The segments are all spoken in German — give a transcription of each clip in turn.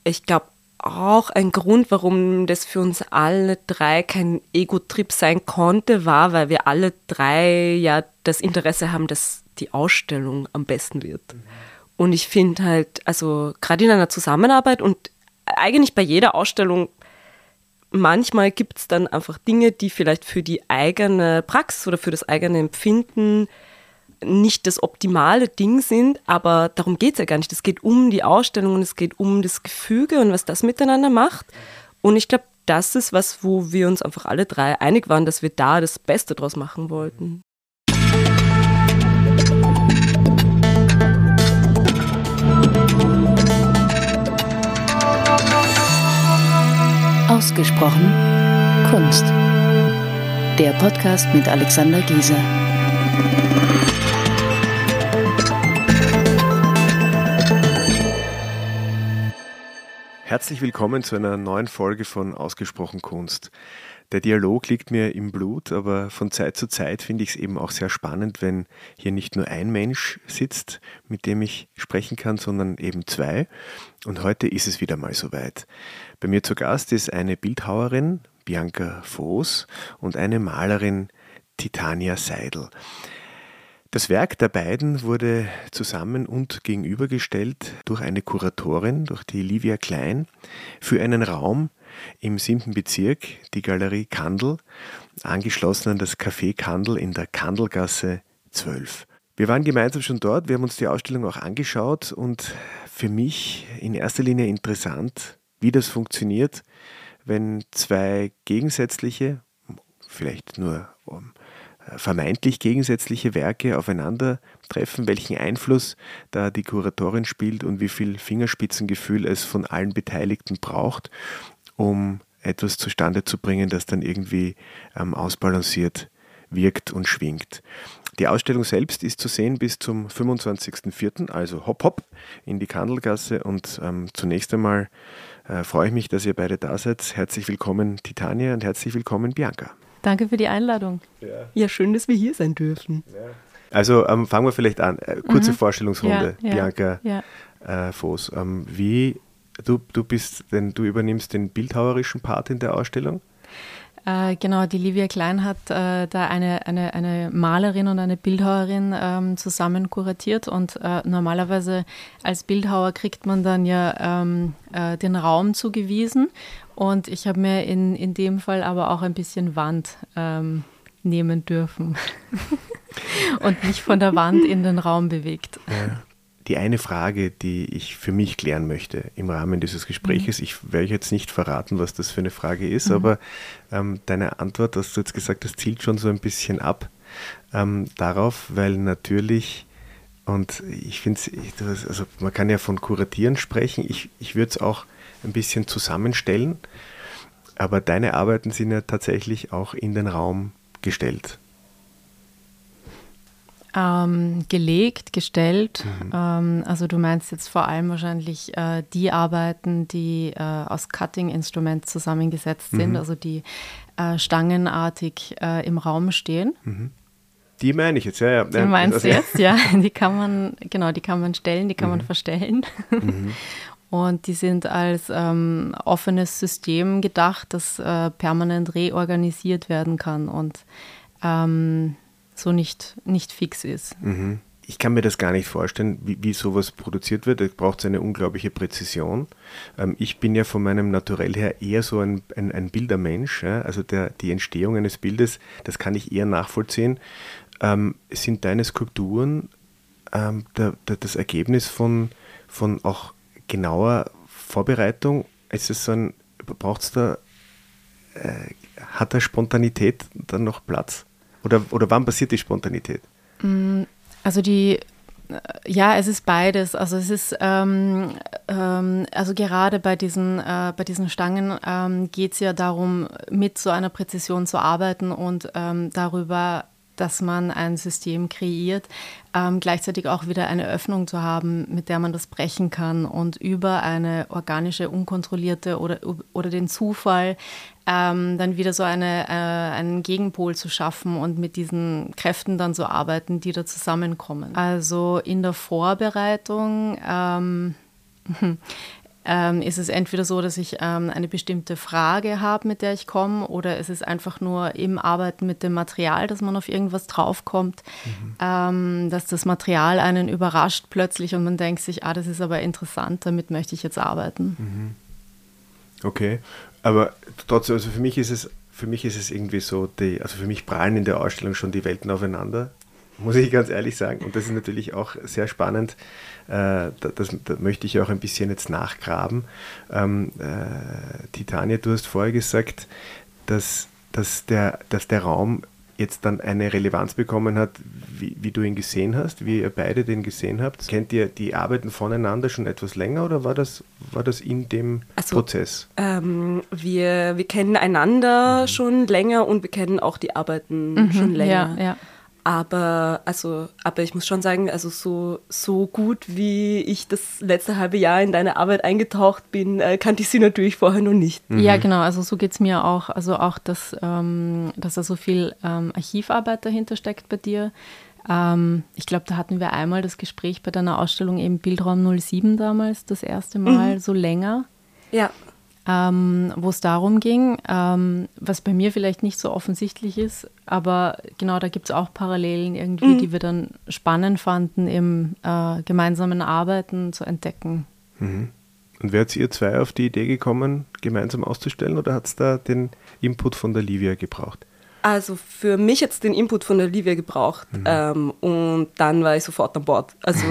Ich glaube auch ein Grund, warum das für uns alle drei kein Ego-Trip sein konnte, war, weil wir alle drei ja das Interesse haben, dass die Ausstellung am besten wird. Und ich finde halt, also gerade in einer Zusammenarbeit und eigentlich bei jeder Ausstellung, manchmal gibt es dann einfach Dinge, die vielleicht für die eigene Praxis oder für das eigene Empfinden nicht das optimale Ding sind, aber darum geht es ja gar nicht. Es geht um die Ausstellung und es geht um das Gefüge und was das miteinander macht. Und ich glaube, das ist was, wo wir uns einfach alle drei einig waren, dass wir da das Beste draus machen wollten. Ausgesprochen Kunst. Der Podcast mit Alexander Gieser. Herzlich willkommen zu einer neuen Folge von Ausgesprochen Kunst. Der Dialog liegt mir im Blut, aber von Zeit zu Zeit finde ich es eben auch sehr spannend, wenn hier nicht nur ein Mensch sitzt, mit dem ich sprechen kann, sondern eben zwei. Und heute ist es wieder mal soweit. Bei mir zu Gast ist eine Bildhauerin, Bianca Voß, und eine Malerin, Titania Seidel. Das Werk der beiden wurde zusammen und gegenübergestellt durch eine Kuratorin, durch die Livia Klein, für einen Raum im 7. Bezirk, die Galerie Kandel, angeschlossen an das Café Kandel in der Kandelgasse 12. Wir waren gemeinsam schon dort, wir haben uns die Ausstellung auch angeschaut und für mich in erster Linie interessant, wie das funktioniert, wenn zwei gegensätzliche, vielleicht nur vermeintlich gegensätzliche Werke aufeinandertreffen, welchen Einfluss da die Kuratorin spielt und wie viel Fingerspitzengefühl es von allen Beteiligten braucht, um etwas zustande zu bringen, das dann irgendwie ausbalanciert wirkt und schwingt. Die Ausstellung selbst ist zu sehen bis zum 25.04., also hopp hopp in die Kandelgasse und zunächst einmal freue ich mich, dass ihr beide da seid. Herzlich willkommen Titania und herzlich willkommen Bianca. Danke für die Einladung. Ja, schön, dass wir hier sein dürfen. Ja. Also fangen wir vielleicht an. Kurze Vorstellungsrunde, Bianca Voß. Du übernimmst den bildhauerischen Part in der Ausstellung? Genau, die Livia Klein hat da eine Malerin und eine Bildhauerin zusammen kuratiert und normalerweise als Bildhauer kriegt man dann ja den Raum zugewiesen und ich habe mir in dem Fall aber auch ein bisschen Wand nehmen dürfen und mich von der Wand in den Raum bewegt. Ja. Die eine Frage, die ich für mich klären möchte im Rahmen dieses Gespräches, ich werde jetzt nicht verraten, was das für eine Frage ist, aber deine Antwort, was du jetzt gesagt hast, zielt schon so ein bisschen ab darauf, weil natürlich, und ich finde, also man kann ja von Kuratieren sprechen, ich würde es auch ein bisschen zusammenstellen, aber deine Arbeiten sind ja tatsächlich auch in den Raum gestellt. Gelegt, gestellt. Also du meinst jetzt vor allem wahrscheinlich die Arbeiten, die aus Cutting-Instrument zusammengesetzt sind, also die stangenartig im Raum stehen. Die meine ich jetzt, ja. Die meinst du jetzt, ja. Die kann man stellen, die kann man verstellen. Und die sind als offenes System gedacht, das permanent reorganisiert werden kann und so nicht fix ist. Ich kann mir das gar nicht vorstellen, wie sowas produziert wird. Es braucht eine unglaubliche Präzision. Ich bin ja von meinem Naturell her eher so ein Bildermensch. Ja? Also die Entstehung eines Bildes, das kann ich eher nachvollziehen. Sind deine Skulpturen das Ergebnis von auch genauer Vorbereitung? Ist es hat da Spontanität dann noch Platz? Oder wann passiert die Spontanität? Also es ist beides. Also es ist, also gerade bei diesen Stangen geht es ja darum, mit so einer Präzision zu arbeiten und darüber, dass man ein System kreiert, gleichzeitig auch wieder eine Öffnung zu haben, mit der man das brechen kann und über eine organische, unkontrollierte oder den Zufall dann wieder so einen Gegenpol zu schaffen und mit diesen Kräften dann zu arbeiten, die da zusammenkommen. Also in der Vorbereitung ist es entweder so, dass ich eine bestimmte Frage habe, mit der ich komme, oder ist es einfach nur im Arbeiten mit dem Material, dass man auf irgendwas draufkommt, dass das Material einen überrascht plötzlich und man denkt sich, das ist aber interessant, damit möchte ich jetzt arbeiten. Okay, aber trotzdem, also für mich ist es irgendwie so, also für mich prallen in der Ausstellung schon die Welten aufeinander, muss ich ganz ehrlich sagen. Und das ist natürlich auch sehr spannend. Da möchte ich auch ein bisschen jetzt nachgraben. Titania, du hast vorher gesagt, dass der Raum jetzt dann eine Relevanz bekommen hat, wie du ihn gesehen hast, wie ihr beide den gesehen habt. Kennt ihr die Arbeiten voneinander schon etwas länger oder war das in dem Prozess? Wir kennen einander schon länger und wir kennen auch die Arbeiten schon länger. Ja. Aber ich muss schon sagen, also so gut, wie ich das letzte halbe Jahr in deine Arbeit eingetaucht bin, kannte ich sie natürlich vorher noch nicht. Ja, genau, also so geht es mir auch. Also auch, dass da so viel Archivarbeit dahinter steckt bei dir. Ich glaube, da hatten wir einmal das Gespräch bei deiner Ausstellung eben Bildraum 07 damals, das erste Mal so länger. Ja. Wo es darum ging, was bei mir vielleicht nicht so offensichtlich ist, aber genau, da gibt es auch Parallelen irgendwie, die wir dann spannend fanden, im gemeinsamen Arbeiten zu entdecken. Und wärt ihr zwei auf die Idee gekommen, gemeinsam auszustellen oder hat es da den Input von der Livia gebraucht? Also für mich hat es den Input von der Livia gebraucht und dann war ich sofort an Bord. Also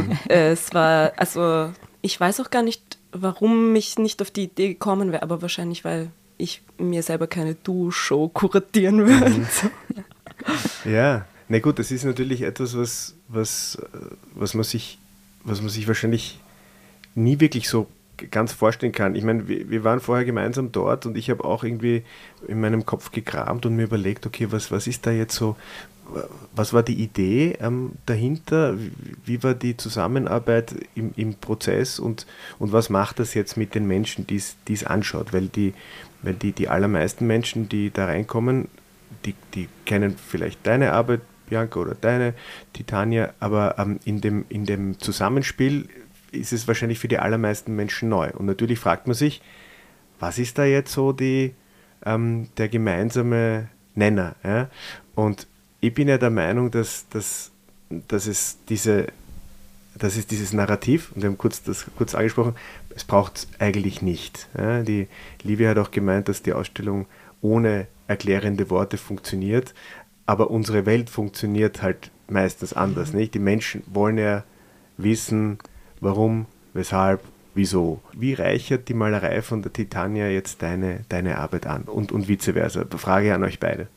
ich weiß auch gar nicht, warum ich nicht auf die Idee gekommen wäre, aber wahrscheinlich, weil ich mir selber keine Du-Show kuratieren würde. Ja, na gut, das ist natürlich etwas, was man sich wahrscheinlich nie wirklich so ganz vorstellen kann. Ich meine, wir waren vorher gemeinsam dort und ich habe auch irgendwie in meinem Kopf gekramt und mir überlegt, okay, was ist da jetzt so, was war die Idee dahinter, wie war die Zusammenarbeit im Prozess und was macht das jetzt mit den Menschen, die es anschaut, weil die allermeisten Menschen, die da reinkommen, die kennen vielleicht deine Arbeit, Bianca, oder deine, Titania, aber in dem Zusammenspiel ist es wahrscheinlich für die allermeisten Menschen neu. Und natürlich fragt man sich, was ist da jetzt so der gemeinsame Nenner? Ja? Und ich bin ja der Meinung, dass es dieses Narrativ, und wir haben das kurz angesprochen, es braucht es eigentlich nicht. Ja? Die Livia hat auch gemeint, dass die Ausstellung ohne erklärende Worte funktioniert, aber unsere Welt funktioniert halt meistens anders. Nicht? Die Menschen wollen ja wissen, warum, weshalb, wieso. Wie reichert die Malerei von der Titania jetzt deine Arbeit an und vice versa? Frage an euch beide.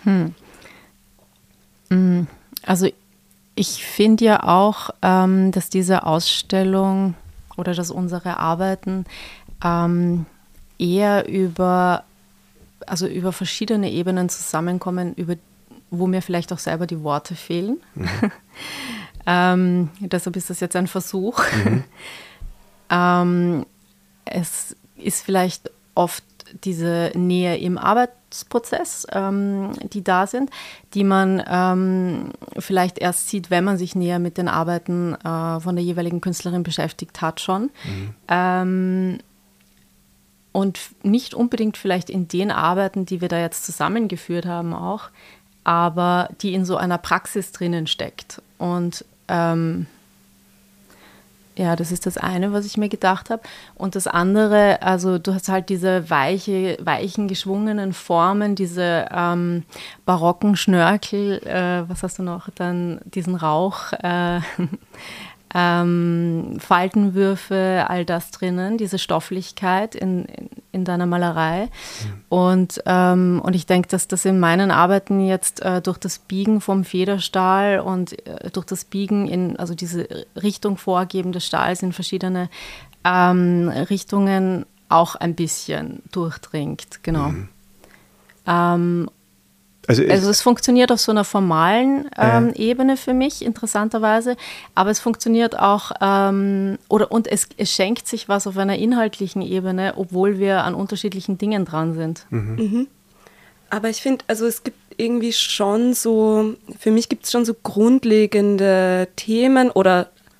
Also ich finde ja auch, dass diese Ausstellung oder dass unsere Arbeiten eher über verschiedene Ebenen zusammenkommen, wo mir vielleicht auch selber die Worte fehlen. Deshalb ist das jetzt ein Versuch. Es ist vielleicht oft diese Nähe im Arbeitsprozess, die da sind, die man vielleicht erst sieht, wenn man sich näher mit den Arbeiten von der jeweiligen Künstlerin beschäftigt hat schon. Und nicht unbedingt vielleicht in den Arbeiten, die wir da jetzt zusammengeführt haben auch, aber die in so einer Praxis drinnen steckt. Und ja, das ist das eine, was ich mir gedacht habe. Und das andere, also du hast halt diese weichen, geschwungenen Formen, diese barocken Schnörkel, was hast du noch? Dann diesen Rauch, Faltenwürfe, all das drinnen, diese Stofflichkeit in deiner Malerei. Und ich denke, dass das in meinen Arbeiten jetzt durch das Biegen vom Federstahl und durch das Biegen also diese Richtung vorgeben des Stahls in verschiedene Richtungen auch ein bisschen durchdringt. Genau. Also es funktioniert auf so einer formalen Ebene für mich, interessanterweise, aber es funktioniert auch, und es schenkt sich was auf einer inhaltlichen Ebene, obwohl wir an unterschiedlichen Dingen dran sind. Aber ich finde, also es gibt irgendwie schon so, für mich gibt es schon so grundlegende Themen oder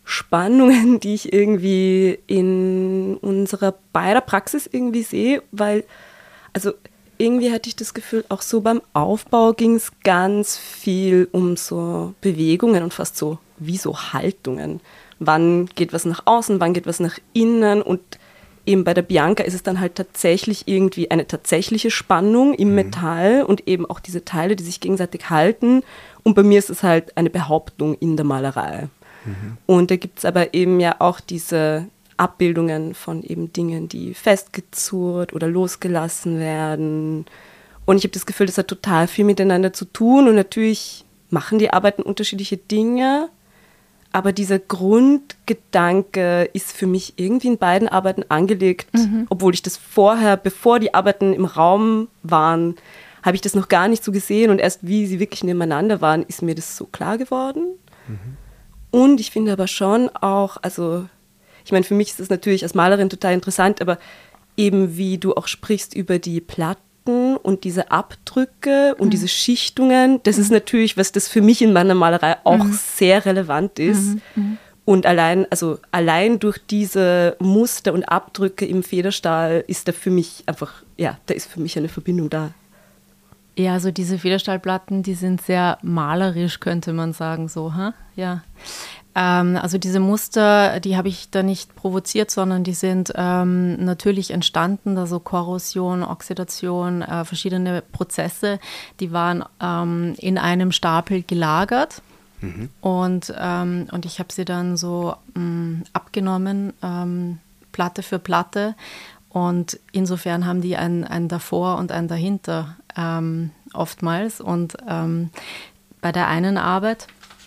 Spannungen, die ich irgendwie in unserer beider Praxis irgendwie sehe, weil, also irgendwie hatte ich das Gefühl, auch so beim Aufbau ging es ganz viel um so Bewegungen und fast so wie so Haltungen. Wann geht was nach außen, wann geht was nach innen, und eben bei der Bianca ist es dann halt tatsächlich irgendwie eine tatsächliche Spannung im Metall und eben auch diese Teile, die sich gegenseitig halten, und bei mir ist es halt eine Behauptung in der Malerei. Und da gibt es aber eben ja auch diese Abbildungen von eben Dingen, die festgezurrt oder losgelassen werden. Und ich habe das Gefühl, das hat total viel miteinander zu tun, und natürlich machen die Arbeiten unterschiedliche Dinge, aber dieser Grundgedanke ist für mich irgendwie in beiden Arbeiten angelegt, obwohl ich das vorher, bevor die Arbeiten im Raum waren, habe ich das noch gar nicht so gesehen, und erst wie sie wirklich nebeneinander waren, ist mir das so klar geworden. Und ich finde aber schon auch, also ich meine, für mich ist das natürlich als Malerin total interessant, aber eben wie du auch sprichst über die Platten und diese Abdrücke und diese Schichtungen, das ist natürlich, was das für mich in meiner Malerei auch sehr relevant ist. Und allein durch diese Muster und Abdrücke im Federstahl ist da für mich einfach, ja, da ist für mich eine Verbindung da. Ja, also diese Federstahlplatten, die sind sehr malerisch, könnte man sagen, so, ja. Also diese Muster, die habe ich da nicht provoziert, sondern die sind natürlich entstanden, also Korrosion, Oxidation, verschiedene Prozesse, die waren in einem Stapel gelagert. Und ich habe sie dann so abgenommen, Platte für Platte. Und insofern haben die ein davor und ein dahinter oftmals. Und bei der einen Arbeit,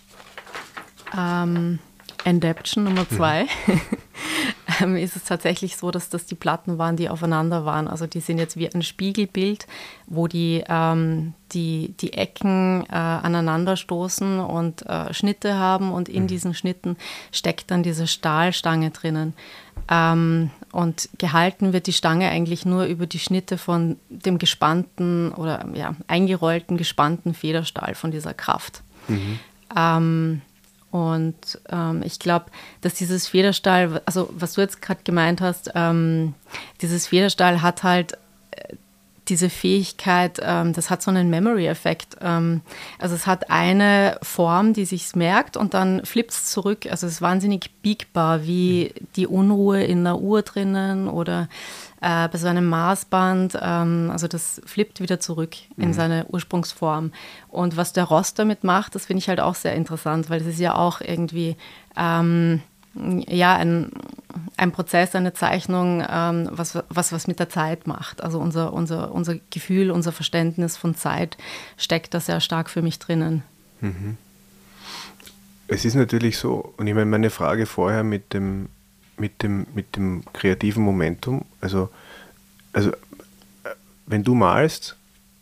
Endaption Nummer 2, ist es tatsächlich so, dass das die Platten waren, die aufeinander waren. Also die sind jetzt wie ein Spiegelbild, wo die Ecken aneinander stoßen und Schnitte haben, und in diesen Schnitten steckt dann diese Stahlstange drinnen. Und gehalten wird die Stange eigentlich nur über die Schnitte von dem gespannten oder eingerollten, gespannten Federstahl von dieser Kraft. Ich glaube, dass dieses Federstahl, also was du jetzt gerade gemeint hast, dieses Federstahl hat halt diese Fähigkeit, das hat so einen Memory-Effekt. Also es hat eine Form, die sich merkt, und dann flippt es zurück. Also es ist wahnsinnig biegbar, wie die Unruhe in der Uhr drinnen oder bei so einem Maßband. Also das flippt wieder zurück in seine Ursprungsform. Und was der Rost damit macht, das finde ich halt auch sehr interessant, weil es ist ja auch irgendwie ein Prozess, eine Zeichnung, was mit der Zeit macht. Also unser Gefühl, unser Verständnis von Zeit steckt da sehr stark für mich drinnen. Es ist natürlich so, und ich meine, meine Frage vorher mit dem kreativen Momentum, also wenn du malst,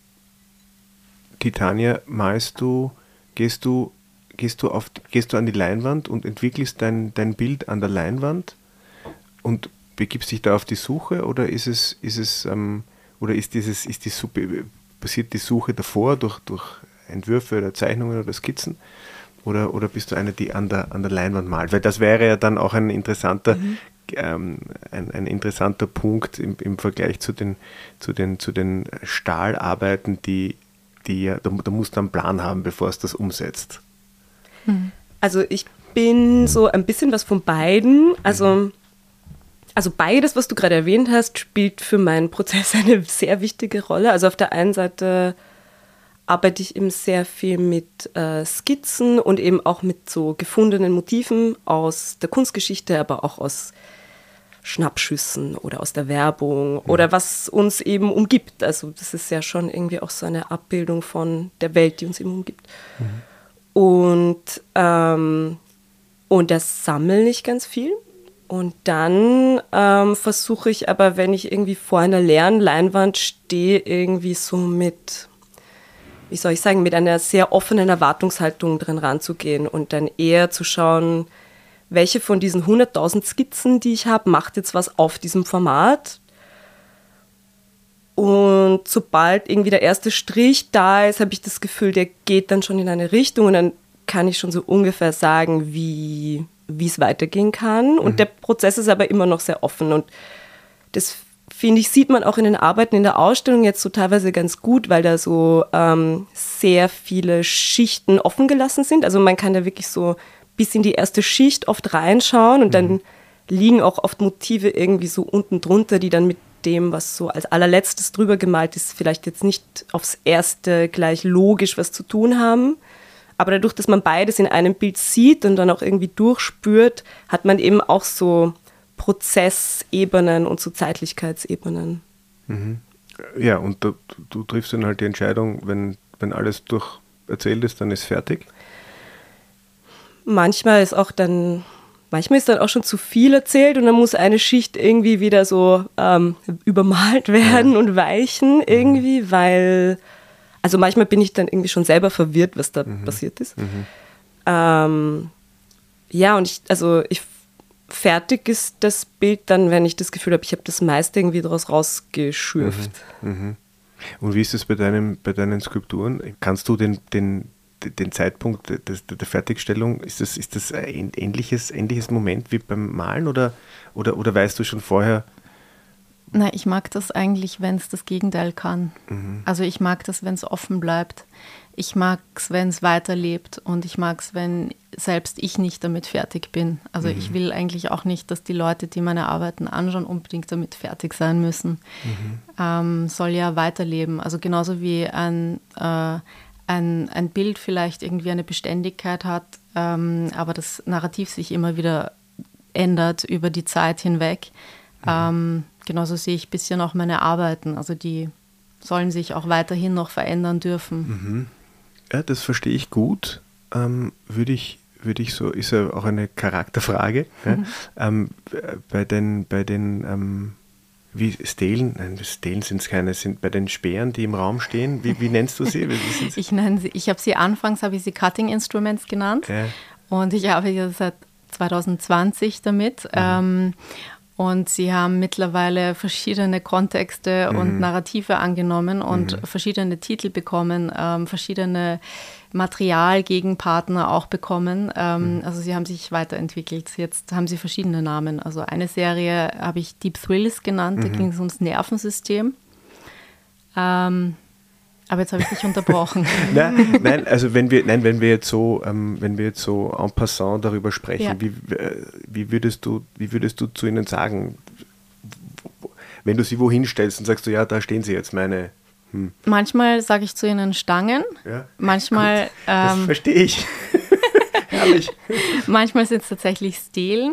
Titania, gehst du an die Leinwand und entwickelst dein Bild an der Leinwand und begibst dich da auf die Suche, oder passiert die Suche davor durch Entwürfe oder Zeichnungen oder Skizzen, oder bist du eine, die an der Leinwand malt? Weil das wäre ja dann auch ein interessanter ein interessanter Punkt im Vergleich zu den Stahlarbeiten, die da musst du einen Plan haben, bevor es das umsetzt. Also ich bin so ein bisschen was von beiden. Also beides, was du gerade erwähnt hast, spielt für meinen Prozess eine sehr wichtige Rolle. Also auf der einen Seite arbeite ich eben sehr viel mit Skizzen und eben auch mit so gefundenen Motiven aus der Kunstgeschichte, aber auch aus Schnappschüssen oder aus der Werbung oder was uns eben umgibt. Also das ist ja schon irgendwie auch so eine Abbildung von der Welt, die uns eben umgibt. Und das sammle ich ganz viel. Und dann versuche ich aber, wenn ich irgendwie vor einer leeren Leinwand stehe, irgendwie so mit, wie soll ich sagen, mit einer sehr offenen Erwartungshaltung drin ranzugehen und dann eher zu schauen, welche von diesen 100.000 Skizzen, die ich habe, macht jetzt was auf diesem Format. Und sobald irgendwie der erste Strich da ist, habe ich das Gefühl, der geht dann schon in eine Richtung und dann kann ich schon so ungefähr sagen, wie wie es weitergehen kann. Und der Prozess ist aber immer noch sehr offen. Und das, finde ich, sieht man auch in den Arbeiten in der Ausstellung jetzt so teilweise ganz gut, weil da so sehr viele Schichten offen gelassen sind. Also man kann da wirklich so bis in die erste Schicht oft reinschauen und dann liegen auch oft Motive irgendwie so unten drunter, die dann mit dem, was so als allerletztes drüber gemalt ist, vielleicht jetzt nicht aufs Erste gleich logisch was zu tun haben. Aber dadurch, dass man beides in einem Bild sieht und dann auch irgendwie durchspürt, hat man eben auch so Prozessebenen und so Zeitlichkeitsebenen. Ja, und du triffst dann halt die Entscheidung, wenn alles erzählt ist, dann ist fertig? Manchmal ist dann auch schon zu viel erzählt und dann muss eine Schicht irgendwie wieder so übermalt werden und weichen irgendwie, weil, also manchmal bin ich dann irgendwie schon selber verwirrt, was da passiert ist. Ja, und fertig ist das Bild dann, wenn ich das Gefühl habe, ich habe das meiste irgendwie daraus rausgeschürft. Und wie ist es bei deinen Skulpturen? Kannst du den Zeitpunkt der Fertigstellung, ist das ein ähnliches Moment wie beim Malen oder weißt du schon vorher? Nein, ich mag das eigentlich, wenn es das Gegenteil kann. Also ich mag das, wenn es offen bleibt. Ich mag es, wenn es weiterlebt und ich mag es, wenn selbst ich nicht damit fertig bin. Also ich will eigentlich auch nicht, dass die Leute, die meine Arbeiten anschauen, unbedingt damit fertig sein müssen. Soll ja weiterleben. Also genauso wie ein Bild vielleicht irgendwie eine Beständigkeit hat, aber das Narrativ sich immer wieder ändert über die Zeit hinweg. Genauso sehe ich ein bisschen auch meine Arbeiten. Also die sollen sich auch weiterhin noch verändern dürfen. Ja, das verstehe ich gut. Würde ich so, ist ja auch eine Charakterfrage. Bei den wie Stelen, nein, Stelen sind es keine, sind bei den Speeren, die im Raum stehen, wie nennst du sie? Ich habe sie anfangs Cutting Instruments genannt und ich arbeite seit 2020 damit. Und sie haben mittlerweile verschiedene Kontexte und Narrative angenommen und verschiedene Titel bekommen, verschiedene Materialgegenpartner auch bekommen. Also sie haben sich weiterentwickelt. Jetzt haben sie verschiedene Namen. Also eine Serie habe ich Deep Thrills genannt, da ging es ums Nervensystem. Aber jetzt habe ich dich unterbrochen. Nein, also wenn wir jetzt so en passant darüber sprechen, wie würdest du zu ihnen sagen, wenn du sie wohin stellst und sagst du, ja, da stehen sie jetzt, meine... Manchmal sage ich zu ihnen Stangen, manchmal... Gut, das verstehe ich. Herrlich. Manchmal sind es tatsächlich Stelen,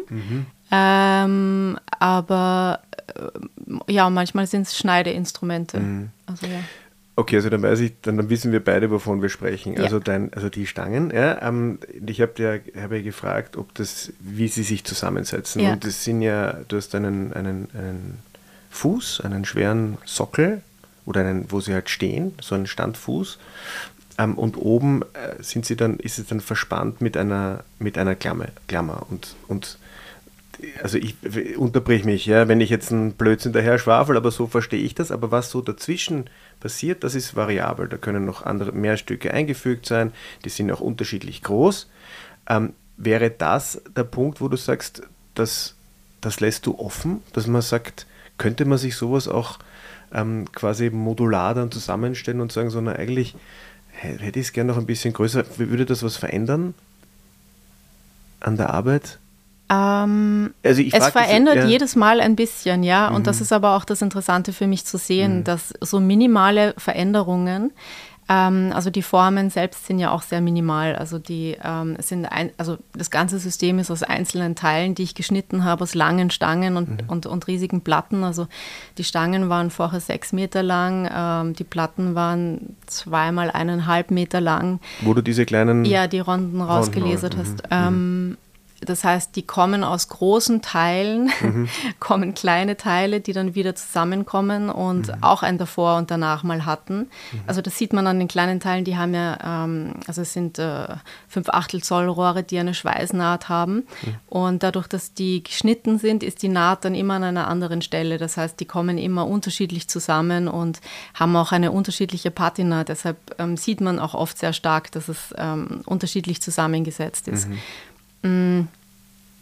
aber manchmal sind es Schneideinstrumente. Also ja. Okay, also dann wissen wir beide, wovon wir sprechen. Ja. Also die Stangen. Ja, ich habe ja gefragt, wie sie sich zusammensetzen. Ja. Und das sind ja, du hast einen Fuß, einen schweren Sockel oder wo sie halt stehen, so einen Standfuß. Und oben ist es dann verspannt mit einer Klammer. Und also ich unterbrich mich, ja, wenn ich jetzt einen Blödsinn daher schwafel, aber so verstehe ich das. Aber was so dazwischen passiert, das ist variabel. Da können noch mehr Stücke eingefügt sein, die sind auch unterschiedlich groß. Wäre das der Punkt, wo du sagst, das lässt du offen, dass man sagt, könnte man sich sowas auch quasi modular dann zusammenstellen und sagen, so, na eigentlich hätte ich es gerne noch ein bisschen größer. Würde das was verändern an der Arbeit? Also es verändert jedes Mal ein bisschen, ja. Und das ist aber auch das Interessante für mich zu sehen, dass so minimale Veränderungen, also die Formen selbst sind ja auch sehr minimal. Also also das ganze System ist aus einzelnen Teilen, die ich geschnitten habe, aus langen Stangen und riesigen Platten. Also die Stangen waren vorher 6 Meter lang, die Platten waren 2 mal 1,5 Meter lang. Wo du diese kleinen... Ja, die Ronden rausgelasert hast. Das heißt, die kommen aus großen Teilen, kommen kleine Teile, die dann wieder zusammenkommen und auch ein davor und danach mal hatten. Also das sieht man an den kleinen Teilen, die haben ja, also es sind 5/8 Zoll Rohre, die eine Schweißnaht haben. Und dadurch, dass die geschnitten sind, ist die Naht dann immer an einer anderen Stelle. Das heißt, die kommen immer unterschiedlich zusammen und haben auch eine unterschiedliche Patina. Deshalb sieht man auch oft sehr stark, dass es unterschiedlich zusammengesetzt ist.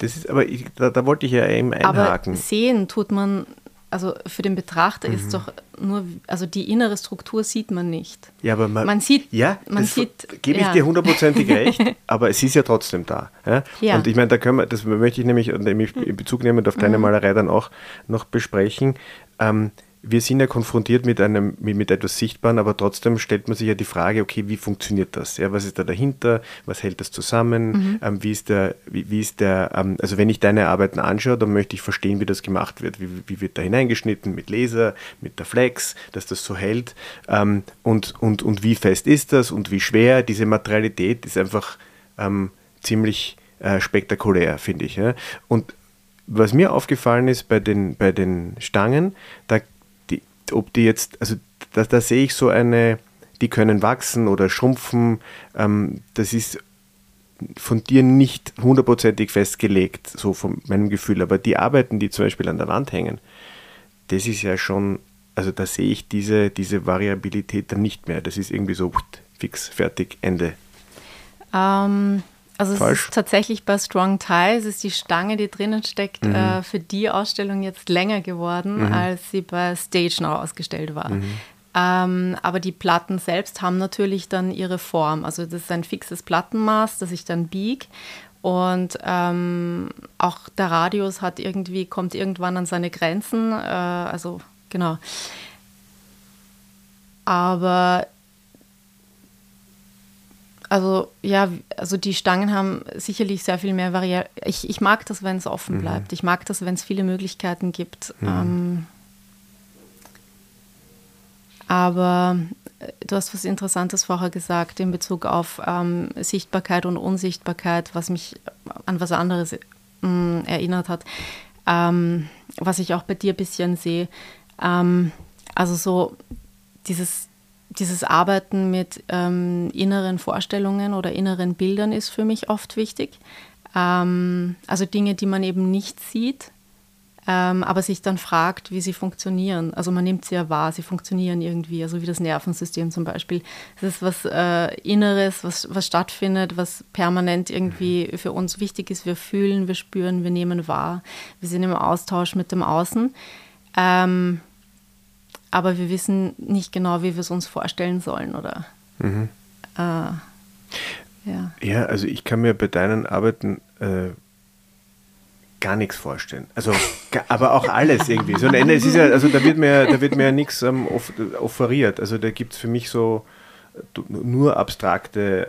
Das ist, aber da wollte ich ja eben einhaken. Aber sehen tut man, also für den Betrachter ist doch nur, also die innere Struktur sieht man nicht. Ja, aber man sieht, gebe ich dir 100%ig recht, aber es ist ja trotzdem da. Ja? Ja. Und ich meine, das möchte ich nämlich in Bezug nehmen auf deine Malerei dann auch noch besprechen. Wir sind ja konfrontiert mit etwas Sichtbaren, aber trotzdem stellt man sich ja die Frage, okay, wie funktioniert das? Ja, was ist da dahinter? Was hält das zusammen? Wie ist der, also wenn ich deine Arbeiten anschaue, dann möchte ich verstehen, wie das gemacht wird. Wie wird da hineingeschnitten mit Laser, mit der Flex, dass das so hält? Und wie fest ist das und wie schwer? Diese Materialität ist einfach ziemlich spektakulär, finde ich. Ja? Und was mir aufgefallen ist bei den Stangen, ob die jetzt, also da sehe ich so die können wachsen oder schrumpfen, das ist von dir nicht 100%ig festgelegt, so von meinem Gefühl, aber die Arbeiten, die zum Beispiel an der Wand hängen, das ist ja schon, also da sehe ich diese Variabilität dann nicht mehr, das ist irgendwie so fix, fertig, Ende. Also es ist tatsächlich bei Strong Tie, es ist die Stange, die drinnen steckt, für die Ausstellung jetzt länger geworden, als sie bei Stage Now ausgestellt war. Aber die Platten selbst haben natürlich dann ihre Form. Also das ist ein fixes Plattenmaß, das ich dann biege. Und auch der Radius kommt irgendwann an seine Grenzen. Also genau. Aber also die Stangen haben sicherlich sehr viel mehr Varianten. Ich mag das, wenn es offen bleibt. Ich mag das, wenn es viele Möglichkeiten gibt. Aber du hast was Interessantes vorher gesagt in Bezug auf Sichtbarkeit und Unsichtbarkeit, was mich an was anderes erinnert hat, was ich auch bei dir ein bisschen sehe. Also so dieses Arbeiten mit inneren Vorstellungen oder inneren Bildern ist für mich oft wichtig. Also Dinge, die man eben nicht sieht, aber sich dann fragt, wie sie funktionieren. Also man nimmt sie ja wahr, sie funktionieren irgendwie, also wie das Nervensystem zum Beispiel. Das ist was Inneres, was stattfindet, was permanent irgendwie für uns wichtig ist. Wir fühlen, wir spüren, wir nehmen wahr. Wir sind im Austausch mit dem Außen. Aber wir wissen nicht genau, wie wir es uns vorstellen sollen, oder? Ja, also ich kann mir bei deinen Arbeiten gar nichts vorstellen. Also, aber auch alles irgendwie. So, es ist ja, also da wird mir ja nichts offeriert. Also da gibt es für mich so nur abstrakte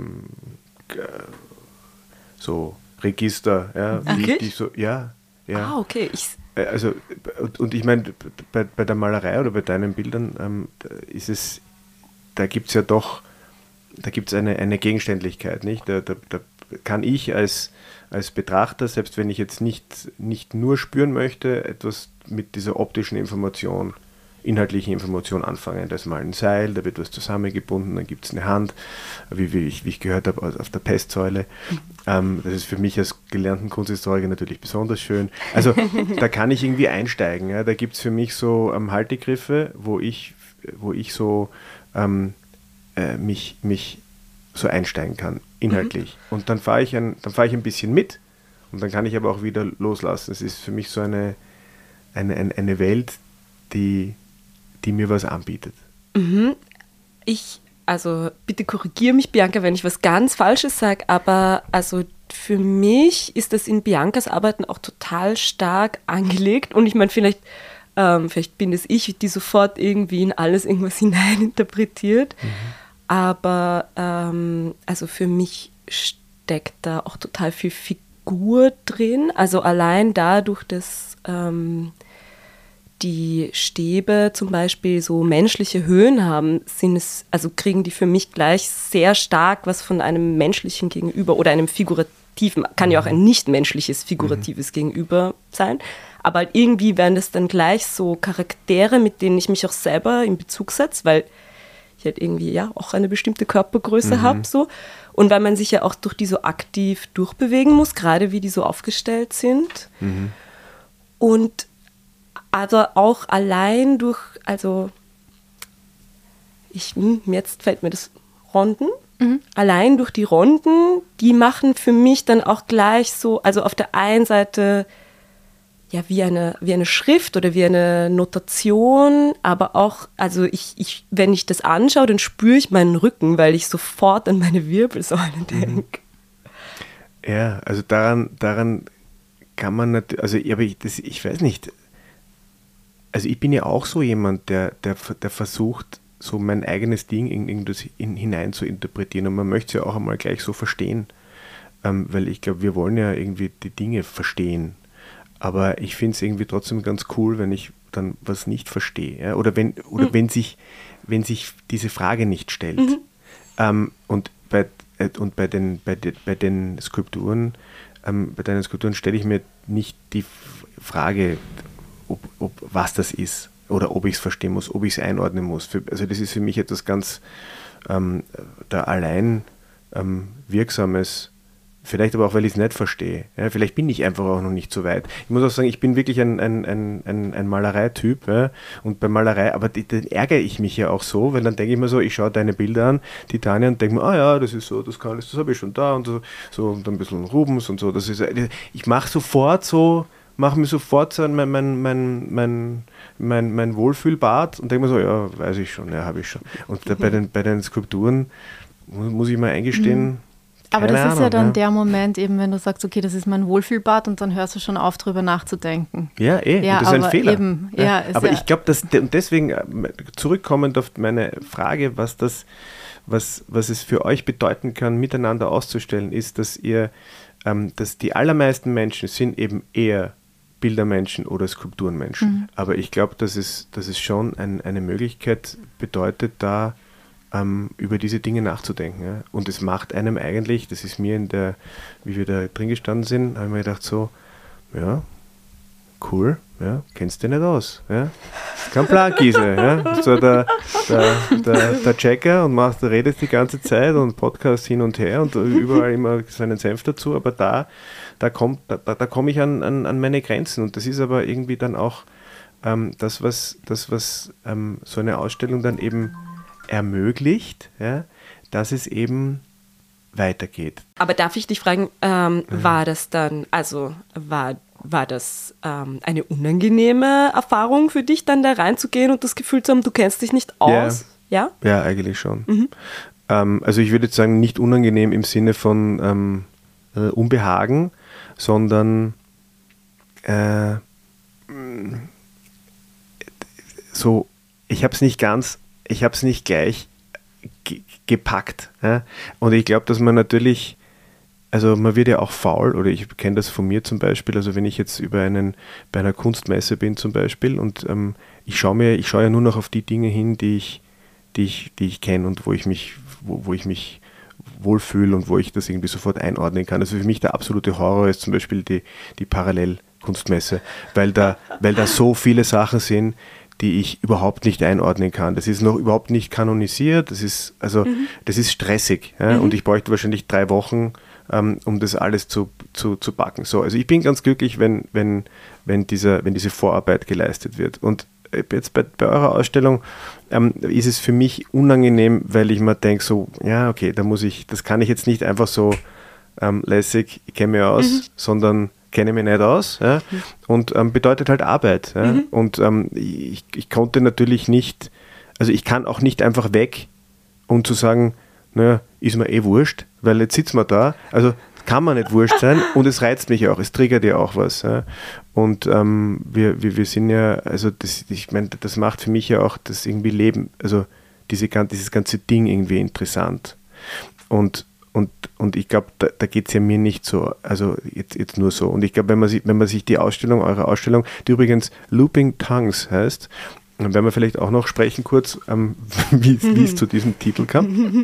so Register. Ja, wirklich? Ja. Ah, okay. Also, und ich meine, bei der Malerei oder bei deinen Bildern da gibt es ja doch, da gibt es eine Gegenständliche, nicht? Da kann ich als Betrachter, selbst wenn ich jetzt nicht nur spüren möchte, etwas mit dieser optischen Information, inhaltlichen Information anfangen. Da ist mal ein Seil, da wird was zusammengebunden, dann gibt es eine Hand, wie ich gehört habe, auf der Pestsäule. Das ist für mich als gelernten Kunsthistoriker natürlich besonders schön. Also da kann ich irgendwie einsteigen. Ja. Da gibt es für mich so Haltegriffe, wo ich so mich so einsteigen kann, inhaltlich. Und dann fahre ich ein bisschen mit und dann kann ich aber auch wieder loslassen. Es ist für mich so eine Welt, die mir was anbietet. Also bitte korrigiere mich, Bianca, wenn ich was ganz Falsches sage, aber also für mich ist das in Biancas Arbeiten auch total stark angelegt und ich meine, vielleicht bin es ich, die sofort irgendwie in alles irgendwas hineininterpretiert, aber also für mich steckt da auch total viel Figur drin, also allein dadurch, dass die Stäbe zum Beispiel so menschliche Höhen haben, kriegen die für mich gleich sehr stark was von einem menschlichen Gegenüber oder einem figurativen, kann ja auch ein nicht-menschliches figuratives Gegenüber sein, aber halt irgendwie werden das dann gleich so Charaktere, mit denen ich mich auch selber in Bezug setze, weil ich halt irgendwie ja auch eine bestimmte Körpergröße habe so und weil man sich ja auch durch die so aktiv durchbewegen muss, gerade wie die so aufgestellt sind und also auch allein durch, also jetzt fällt mir das Ronden, allein durch die Ronden, die machen für mich dann auch gleich so, also auf der einen Seite ja wie eine Schrift oder wie eine Notation, aber auch, also wenn ich das anschaue, dann spüre ich meinen Rücken, weil ich sofort an meine Wirbelsäule denke. Ja, also daran kann man natürlich, also aber ich weiß nicht, also ich bin ja auch so jemand, der versucht, so mein eigenes Ding in irgendwas hinein zu interpretieren, und man möchte es ja auch einmal gleich so verstehen, weil ich glaube, wir wollen ja irgendwie die Dinge verstehen, aber ich finde es irgendwie trotzdem ganz cool, wenn ich dann was nicht verstehe, ja? Oder wenn sich diese Frage nicht stellt. Und bei den Skulpturen, bei deinen Skulpturen stelle ich mir nicht die Frage, ob was das ist oder ob ich es verstehen muss, ob ich es einordnen muss. Also das ist für mich etwas ganz da allein Wirksames, vielleicht aber auch, weil ich es nicht verstehe. Ja, vielleicht bin ich einfach auch noch nicht so weit. Ich muss auch sagen, ich bin wirklich ein Malereityp, ja, und bei Malerei, aber dann ärgere ich mich ja auch so, weil dann denke ich mir so, ich schaue deine Bilder an, die Tanja, und denke mir, ja, das ist so, das habe ich schon da und so und ein bisschen Rubens und so. Ich mache mir sofort so mein Wohlfühlbad und denke mir so, ja, weiß ich schon, ja, habe ich schon. Und bei den Skulpturen muss ich mal eingestehen, aber das keine ist ja Ahnung, dann der Moment eben, wenn du sagst, okay, das ist mein Wohlfühlbad, und dann hörst du schon auf, drüber nachzudenken. Ja, und das ist ein Fehler. Eben, aber ich glaube, und deswegen zurückkommend auf meine Frage, was es für euch bedeuten kann, miteinander auszustellen, ist, dass die allermeisten Menschen sind eben eher Bildermenschen oder Skulpturenmenschen. Aber ich glaube, dass es schon eine Möglichkeit bedeutet, da über diese Dinge nachzudenken. Ja? Und es macht einem eigentlich, das ist mir wie wir da drin gestanden sind, habe ich mir gedacht so, ja, cool, ja, kennst du nicht aus. Ja? Kein Plangießer, ja. So der Checker und redest die ganze Zeit und Podcast hin und her und überall immer seinen Senf dazu, aber da komme ich an meine Grenzen, und das ist aber irgendwie dann auch das, was so eine Ausstellung dann eben ermöglicht, ja, dass es eben weitergeht. Aber darf ich dich fragen, war das dann, also war das eine unangenehme Erfahrung für dich, dann da reinzugehen und das Gefühl zu haben, du kennst dich nicht aus? Ja? Ja, eigentlich schon. Also ich würde jetzt sagen, nicht unangenehm im Sinne von Unbehagen, sondern so, ich habe es nicht gleich gepackt. Ja? Und ich glaube, dass man natürlich, also man wird ja auch faul, oder ich kenne das von mir zum Beispiel, also wenn ich jetzt bei einer Kunstmesse bin zum Beispiel, und ich schaue ja nur noch auf die Dinge hin, die ich kenne und wo ich mich wohlfühle und wo ich das irgendwie sofort einordnen kann. Also für mich der absolute Horror ist zum Beispiel die Parallelkunstmesse, weil da so viele Sachen sind, die ich überhaupt nicht einordnen kann. Das ist noch überhaupt nicht kanonisiert, das ist stressig. Ja? Und ich bräuchte wahrscheinlich 3 Wochen, um das alles zu packen. So, also ich bin ganz glücklich, wenn diese Vorarbeit geleistet wird. Und jetzt bei eurer Ausstellung ist es für mich unangenehm, weil ich mir denke, so, ja, okay, das kann ich jetzt nicht einfach so lässig, ich kenne mich aus, sondern kenne mich nicht aus, ja, und bedeutet halt Arbeit. Ja, und ich konnte natürlich nicht, also ich kann auch nicht einfach weg und zu sagen, naja, ist mir wurscht, weil jetzt sitzen wir da, also kann man nicht wurscht sein, und es reizt mich auch, es triggert ja auch was. Ja. Und wir sind ja, also ich meine, das macht für mich ja auch das irgendwie Leben, also dieses ganze Ding irgendwie interessant. Und ich glaube, da geht es ja mir nicht so, also jetzt nur so. Und ich glaube, wenn man sich eure Ausstellung, die übrigens Looping Tongues heißt, dann werden wir vielleicht auch noch sprechen kurz, wie es zu diesem Titel kam.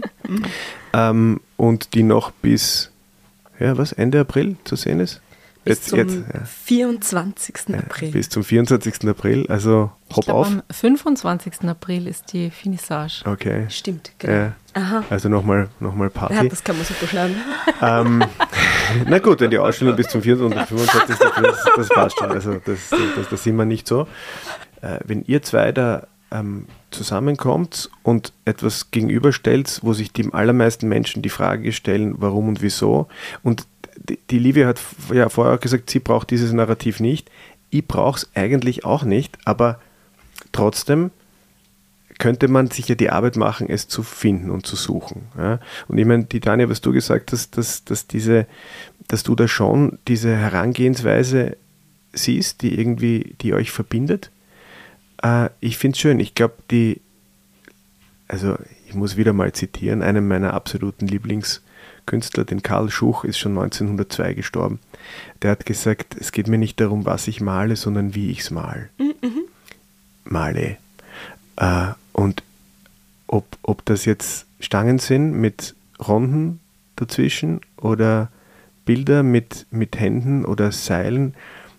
Und die noch bis, Ende April zu sehen ist? Bis zum 24. April. Bis zum 24. April, also hopp auf. Am 25. April ist die Finissage. Okay. Stimmt, genau. Aha. Also nochmal Party. Ja, das kann man super schneiden. Na gut, wenn die Ausstellung bis zum 24. und 25. April, das passt schon. Also das sind wir nicht so. Wenn ihr zwei da zusammenkommt und etwas gegenüberstellt, wo sich die allermeisten Menschen die Frage stellen, warum und wieso. Und die Livia hat ja vorher auch gesagt, sie braucht dieses Narrativ nicht. Ich brauche es eigentlich auch nicht, aber trotzdem könnte man sich ja die Arbeit machen, es zu finden und zu suchen. Ja? Und ich meine, die Tanja, was du gesagt hast, dass du da schon diese Herangehensweise siehst, die euch verbindet. Ich finde es schön. Ich glaube, ich muss wieder mal zitieren, einen meiner absoluten Lieblingskünstler, den Karl Schuch, ist schon 1902 gestorben. Der hat gesagt, es geht mir nicht darum, was ich male, sondern wie ich es male. Und ob das jetzt Stangen sind mit Ronden dazwischen oder Bilder mit Händen oder Seilen,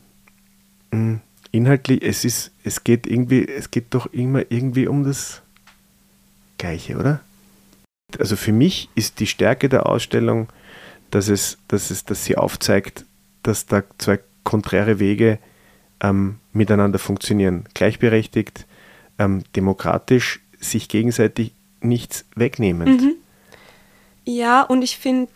inhaltlich, es geht doch immer irgendwie um das Gleiche, oder? Also für mich ist die Stärke der Ausstellung, dass sie aufzeigt, dass da zwei konträre Wege miteinander funktionieren. Gleichberechtigt, demokratisch, sich gegenseitig nichts wegnehmend. Mhm. Ja, und ich finde,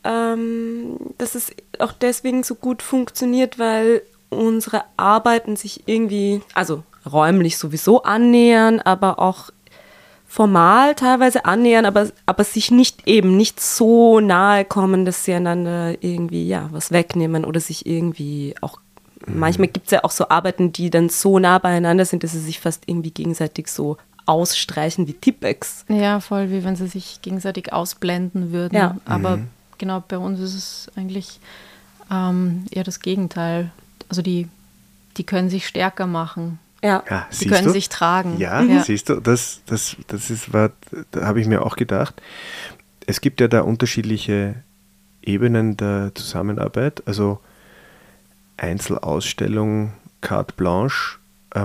dass es auch deswegen so gut funktioniert, weil unsere Arbeiten sich irgendwie, also räumlich sowieso annähern, aber auch formal teilweise annähern, aber sich nicht so nahe kommen, dass sie einander irgendwie was wegnehmen oder sich irgendwie auch, manchmal gibt es ja auch so Arbeiten, die dann so nah beieinander sind, dass sie sich fast irgendwie gegenseitig so ausstreichen wie Tippex. Ja, voll, wie wenn sie sich gegenseitig ausblenden würden. Ja. Aber genau, bei uns ist es eigentlich eher das Gegenteil. Also die können sich stärker machen. Ja, die können sich tragen. Ja, siehst du, das da habe ich mir auch gedacht. Es gibt ja da unterschiedliche Ebenen der Zusammenarbeit. Also Einzelausstellung, Carte Blanche,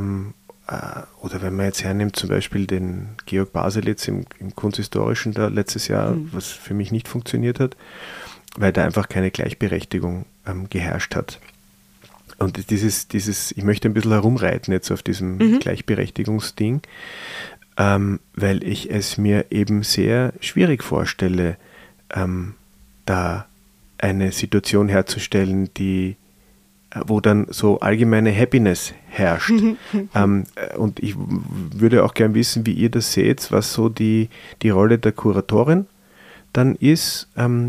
oder wenn man jetzt hernimmt, zum Beispiel den Georg Baselitz im Kunsthistorischen da letztes Jahr, was für mich nicht funktioniert hat, weil da einfach keine Gleichberechtigung geherrscht hat. Und ich möchte ein bisschen herumreiten jetzt auf diesem Gleichberechtigungsding, weil ich es mir eben sehr schwierig vorstelle, da eine Situation herzustellen, wo dann so allgemeine Happiness herrscht. Und ich würde auch gern wissen, wie ihr das seht, was so die Rolle der Kuratorin dann ist.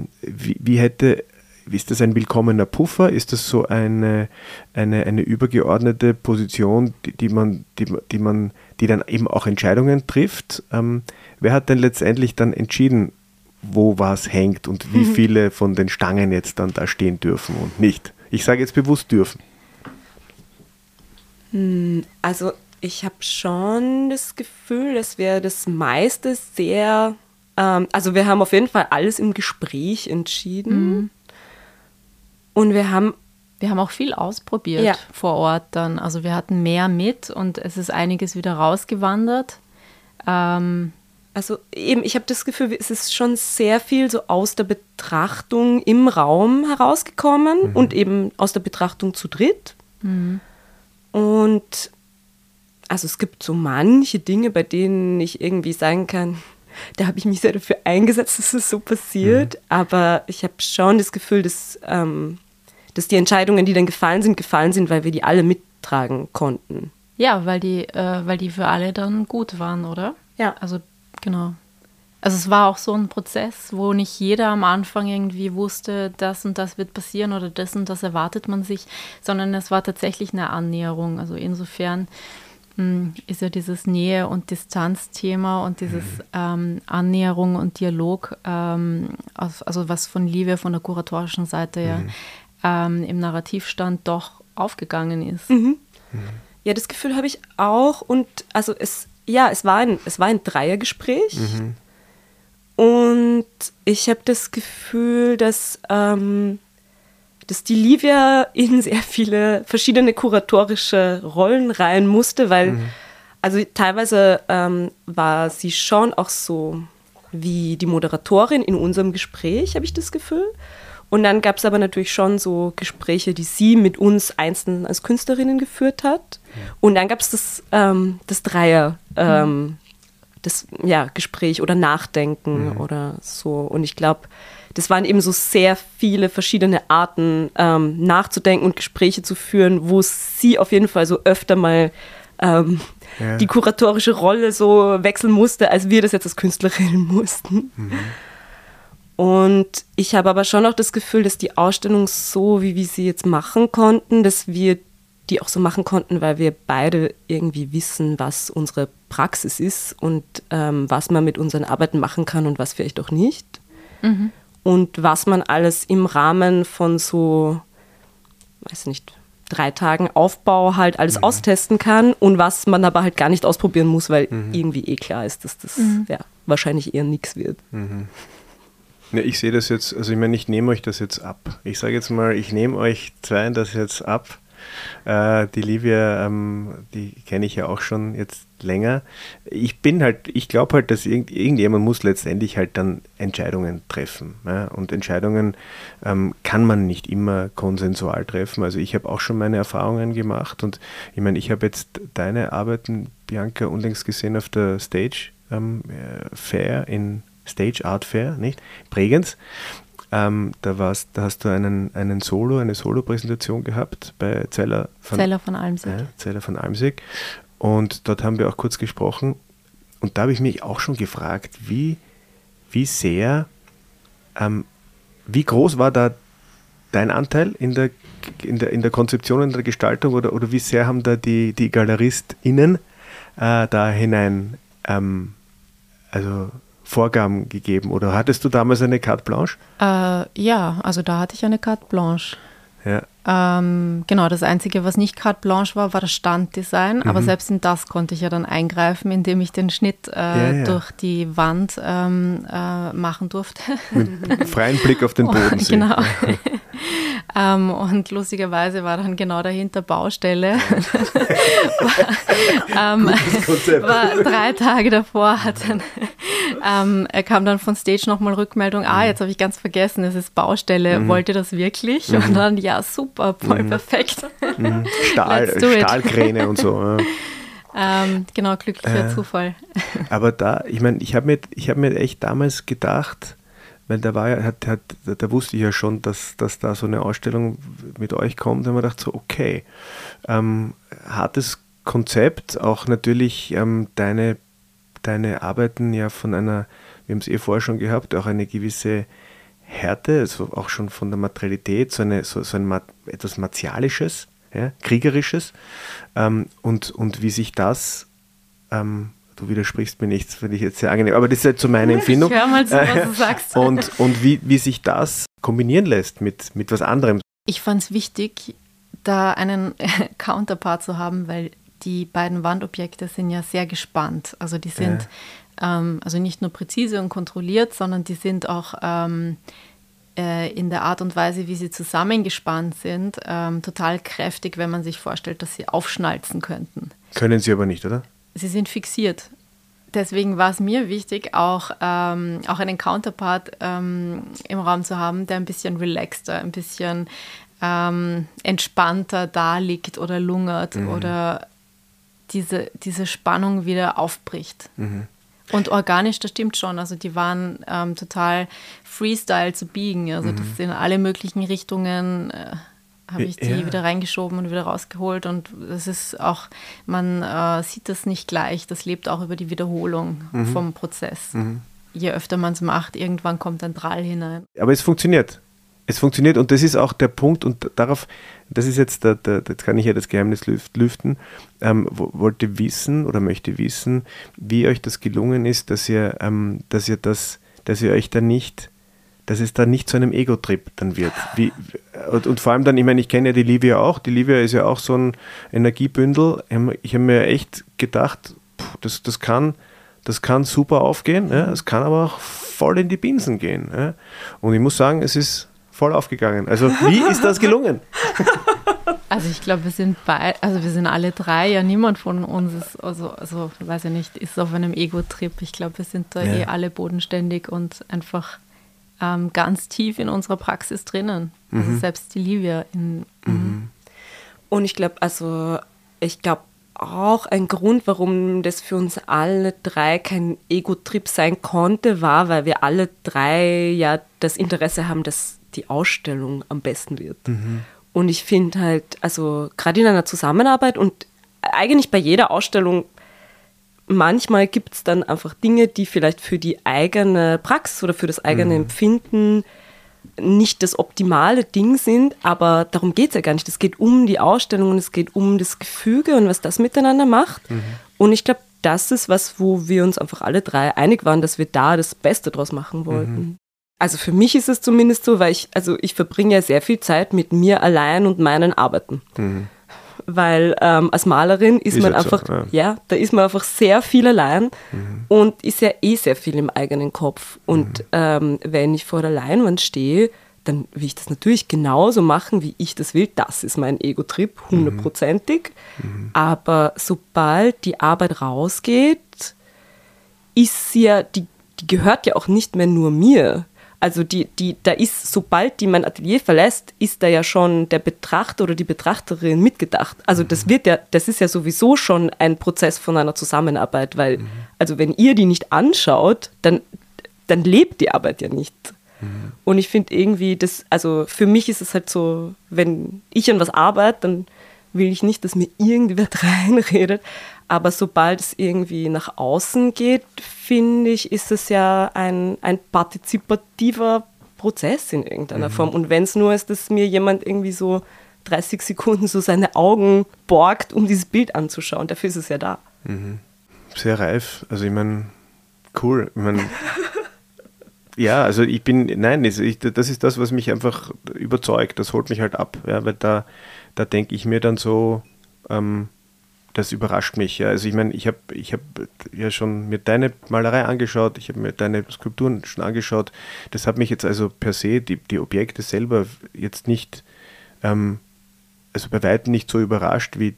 Ist das ein willkommener Puffer? Ist das so eine übergeordnete Position, die dann eben auch Entscheidungen trifft? Wer hat denn letztendlich dann entschieden, wo was hängt und wie viele von den Stangen jetzt dann da stehen dürfen und nicht? Ich sage jetzt bewusst dürfen. Also ich habe schon das Gefühl, dass wir das meiste sehr, also wir haben auf jeden Fall alles im Gespräch entschieden. Und wir haben auch viel ausprobiert vor Ort dann. Also wir hatten mehr mit und es ist einiges wieder rausgewandert. Also eben, ich habe das Gefühl, es ist schon sehr viel so aus der Betrachtung im Raum herausgekommen und eben aus der Betrachtung zu dritt. Und also es gibt so manche Dinge, bei denen ich irgendwie sagen kann, da habe ich mich sehr dafür eingesetzt, dass es so passiert. Aber ich habe schon das Gefühl, dass die Entscheidungen, die dann gefallen sind, weil wir die alle mittragen konnten. Ja, weil die für alle dann gut waren, oder? Ja. Also genau. Also es war auch so ein Prozess, wo nicht jeder am Anfang irgendwie wusste, das und das wird passieren oder das und das erwartet man sich, sondern es war tatsächlich eine Annäherung. Also insofern ist ja dieses Nähe- und Distanzthema und dieses Annäherung und Dialog, also was von Livia von der kuratorischen Seite im Narrativstand doch aufgegangen ist. Ja, das Gefühl habe ich auch. Und also es war ein Dreiergespräch. Und ich habe das Gefühl, dass die Livia in sehr viele verschiedene kuratorische Rollen rein musste, weil also teilweise war sie schon auch so wie die Moderatorin in unserem Gespräch, habe ich das Gefühl. Und dann gab es aber natürlich schon so Gespräche, die sie mit uns einzeln als Künstlerinnen geführt hat. Und dann gab es das Dreier, Gespräch oder Nachdenken oder so. Und ich glaube, das waren eben so sehr viele verschiedene Arten, nachzudenken und Gespräche zu führen, wo sie auf jeden Fall so öfter mal die kuratorische Rolle so wechseln musste, als wir das jetzt als Künstlerinnen mussten. Und ich habe aber schon auch das Gefühl, dass die Ausstellung so, wie wir sie jetzt machen konnten, dass wir die auch so machen konnten, weil wir beide irgendwie wissen, was unsere Praxis ist und was man mit unseren Arbeiten machen kann und was vielleicht auch nicht. Und was man alles im Rahmen von so, weiß nicht, 3 Tagen Aufbau halt alles austesten kann und was man aber halt gar nicht ausprobieren muss, weil irgendwie klar ist, dass das wahrscheinlich eher nichts wird. Ja, ich sehe das jetzt, also ich meine, ich nehme euch das jetzt ab. Ich sage jetzt mal, ich nehme euch zwei das jetzt ab. Die Livia, die kenne ich ja auch schon jetzt länger. Ich glaube halt, dass irgendjemand muss letztendlich halt dann Entscheidungen treffen. Ja? Und Entscheidungen kann man nicht immer konsensual treffen. Also ich habe auch schon meine Erfahrungen gemacht und ich meine, ich habe jetzt deine Arbeiten, Bianca, unlängst gesehen auf der Stage Fair Stage Art Fair, nicht? Bregenz. Da hast du eine Solo-Präsentation gehabt bei Zeller von Almsieg. Ja, Zeller von Almsieg. Und dort haben wir auch kurz gesprochen. Und da habe ich mich auch schon gefragt, wie groß war da dein Anteil in der Konzeption, in der Gestaltung oder wie sehr haben da die GaleristInnen da hinein Vorgaben gegeben oder hattest du damals eine Carte Blanche? Ja, also da hatte ich eine Carte Blanche. Ja. Genau, das Einzige, was nicht Carte Blanche war das Standdesign, aber selbst in das konnte ich ja dann eingreifen, indem ich den Schnitt durch die Wand machen durfte. Mit freiem Blick auf den Boden. Genau. Und lustigerweise war dann genau dahinter Baustelle. War 3 Tage davor, kam dann von Stage nochmal Rückmeldung, jetzt habe ich ganz vergessen, es ist Baustelle, wollt ihr das wirklich? Und dann, ja, super, voll perfekt. Stahlkräne und so. Genau, glücklicher Zufall. Aber da, ich meine, ich hab mir echt damals gedacht, weil da wusste ich ja schon, dass da so eine Ausstellung mit euch kommt, da haben wir gedacht, so okay, hartes Konzept, auch natürlich deine Arbeiten ja von einer, wir haben es vorher schon gehabt, auch eine gewisse Härte, also auch schon von der Materialität, so ein etwas Martialisches, ja, Kriegerisches, und wie sich das, du widersprichst mir nichts, finde ich jetzt sehr angenehm, aber das ist halt so meine Empfindung. Ich hör mal zu, was du sagst. Und wie sich das kombinieren lässt mit was anderem. Ich fand es wichtig, da einen Counterpart zu haben, weil die beiden Wandobjekte sind ja sehr gespannt. Also die sind also nicht nur präzise und kontrolliert, sondern die sind auch in der Art und Weise, wie sie zusammengespannt sind, total kräftig, wenn man sich vorstellt, dass sie aufschnalzen könnten. Können sie aber nicht, oder? Sie sind fixiert. Deswegen war es mir wichtig, auch einen Counterpart im Raum zu haben, der ein bisschen relaxter, ein bisschen entspannter da liegt oder lungert oder diese Spannung wieder aufbricht. Und organisch, das stimmt schon. Also die waren total Freestyle zu biegen. Also das in alle möglichen Richtungen habe ich die wieder reingeschoben und wieder rausgeholt. Und das ist auch, man sieht das nicht gleich. Das lebt auch über die Wiederholung vom Prozess. Je öfter man es macht, irgendwann kommt ein Drall hinein. Aber es funktioniert. Es funktioniert und das ist auch der Punkt und darauf, das ist jetzt, jetzt kann ich ja das Geheimnis lüften, wollte wissen oder möchte wissen, wie euch das gelungen ist, dass ihr euch dann nicht, dass es dann nicht zu einem Ego-Trip dann wird. Und vor allem dann, ich meine, ich kenne ja die Livia auch, die Livia ist ja auch so ein Energiebündel, ich habe mir echt gedacht, das kann super aufgehen, ja, es kann aber auch voll in die Binsen gehen. Ja. Und ich muss sagen, es ist voll aufgegangen. Also wie ist das gelungen? Also ich glaube, wir sind alle 3, ja niemand von uns ist, also weiß ich nicht, ist auf einem Ego-Trip. Ich glaube, wir sind da alle bodenständig und einfach ganz tief in unserer Praxis drinnen. Also selbst die Livia. Und ich glaube auch ein Grund, warum das für uns alle drei kein Ego-Trip sein konnte, war, weil wir alle drei ja das Interesse haben, dass die Ausstellung am besten wird. Und ich finde halt, also gerade in einer Zusammenarbeit und eigentlich bei jeder Ausstellung, manchmal gibt es dann einfach Dinge, die vielleicht für die eigene Praxis oder für das eigene Empfinden nicht das optimale Ding sind, aber darum geht es ja gar nicht. Es geht um die Ausstellung und es geht um das Gefüge und was das miteinander macht. Und ich glaube, das ist was, wo wir uns einfach alle drei einig waren, dass wir da das Beste draus machen wollten. Also für mich ist es zumindest so, weil ich verbringe ja sehr viel Zeit mit mir allein und meinen Arbeiten. Weil als Malerin ist man einfach, so, da ist man einfach sehr viel allein und ist ja sehr viel im eigenen Kopf. Und wenn ich vor der Leinwand stehe, dann will ich das natürlich genauso machen, wie ich das will. Das ist mein Ego-Trip, 100%. Aber sobald die Arbeit rausgeht, ist sie ja, die gehört ja auch nicht mehr nur mir. Also da ist, sobald die mein Atelier verlässt, ist da ja schon der Betrachter oder die Betrachterin mitgedacht. Also das ist ja sowieso schon ein Prozess von einer Zusammenarbeit, weil, also wenn ihr die nicht anschaut, dann lebt die Arbeit ja nicht. Und ich finde irgendwie, also für mich ist es halt so, wenn ich an was arbeite, dann will ich nicht, dass mir irgendwer reinredet. Aber sobald es irgendwie nach außen geht, finde ich, ist es ja ein partizipativer Prozess in irgendeiner Form. Und wenn es nur ist, dass mir jemand irgendwie so 30 Sekunden so seine Augen borgt, um dieses Bild anzuschauen, dafür ist es ja da. Sehr reif. Also ich meine, cool. Ich meine, ja, also das ist das, was mich einfach überzeugt. Das holt mich halt ab. Ja, weil da denke ich mir dann so, das überrascht mich. Ja. Also ich meine, ich hab ja schon mir deine Malerei angeschaut, ich habe mir deine Skulpturen schon angeschaut. Das hat mich jetzt also per se, die Objekte selber jetzt nicht, also bei weitem nicht so überrascht, wie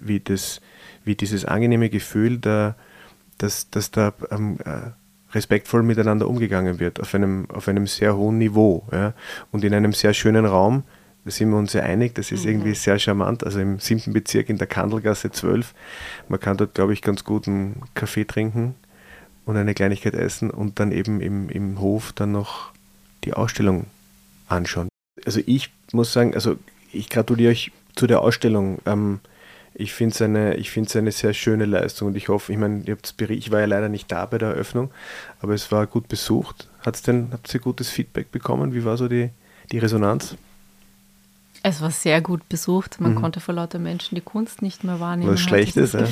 dieses angenehme Gefühl, dass da respektvoll miteinander umgegangen wird, auf einem sehr hohen Niveau, ja, und in einem sehr schönen Raum. Da sind wir uns ja einig, das ist irgendwie sehr charmant, also im 7. Bezirk in der Kandelgasse 12. Man kann dort, glaube ich, ganz gut einen Kaffee trinken und eine Kleinigkeit essen und dann eben im Hof dann noch die Ausstellung anschauen. Also ich muss sagen, also ich gratuliere euch zu der Ausstellung. Ich finde es eine sehr schöne Leistung und ich hoffe, ich war ja leider nicht da bei der Eröffnung, aber es war gut besucht. Habt ihr gutes Feedback bekommen? Wie war so die Resonanz? Es war sehr gut besucht. Man konnte vor lauter Menschen die Kunst nicht mehr wahrnehmen. Was Schlechtes, ja.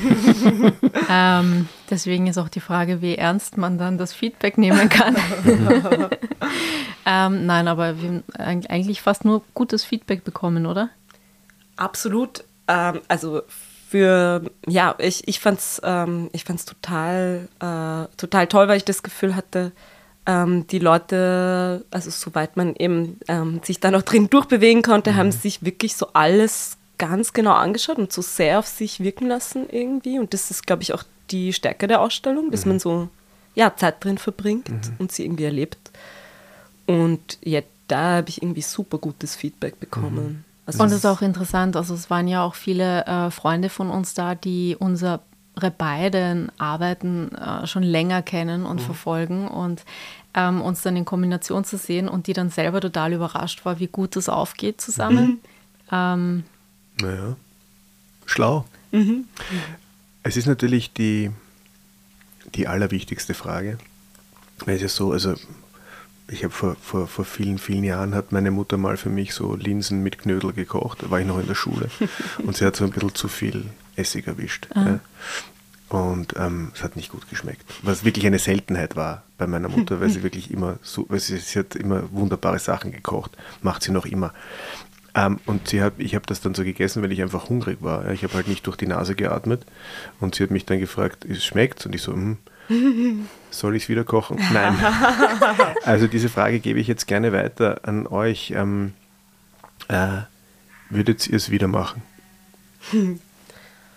Deswegen ist auch die Frage, wie ernst man dann das Feedback nehmen kann. Nein, aber wir haben eigentlich fast nur gutes Feedback bekommen, oder? Absolut. Also ich fand's total toll, weil ich das Gefühl hatte, die Leute, also soweit man eben sich da noch drin durchbewegen konnte, haben sich wirklich so alles ganz genau angeschaut und so sehr auf sich wirken lassen irgendwie. Und das ist, glaube ich, auch die Stärke der Ausstellung, dass man so Zeit drin verbringt und sie irgendwie erlebt. Und da habe ich irgendwie super gutes Feedback bekommen. Also und das ist auch interessant, also es waren ja auch viele Freunde von uns da, die unsere beiden Arbeiten schon länger kennen und verfolgen und uns dann in Kombination zu sehen und die dann selber total überrascht war, wie gut das aufgeht zusammen. Naja, schlau. Es ist natürlich die allerwichtigste Frage, weil es ja so, also ich habe vor vielen, vielen Jahren hat meine Mutter mal für mich so Linsen mit Knödel gekocht, da war ich noch in der Schule und sie hat so ein bisschen zu viel Essig erwischt. Ja. Und es hat nicht gut geschmeckt. Was wirklich eine Seltenheit war bei meiner Mutter, weil sie wirklich immer so, weil sie hat immer wunderbare Sachen gekocht, macht sie noch immer. Und ich habe das dann so gegessen, weil ich einfach hungrig war. Ich habe halt nicht durch die Nase geatmet und sie hat mich dann gefragt, es schmeckt? Und ich so, soll ich es wieder kochen? Nein. Also diese Frage gebe ich jetzt gerne weiter an euch. Würdet ihr es wieder machen?